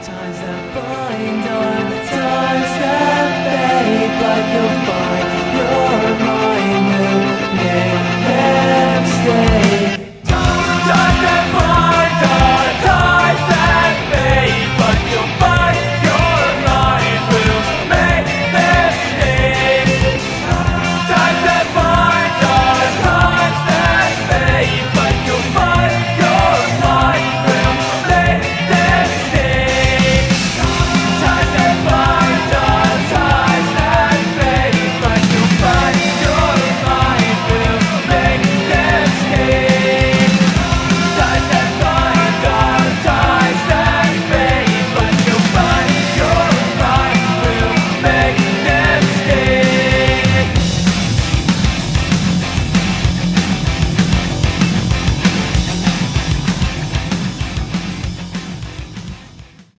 Ties that bind are the ties that fade, but you'll find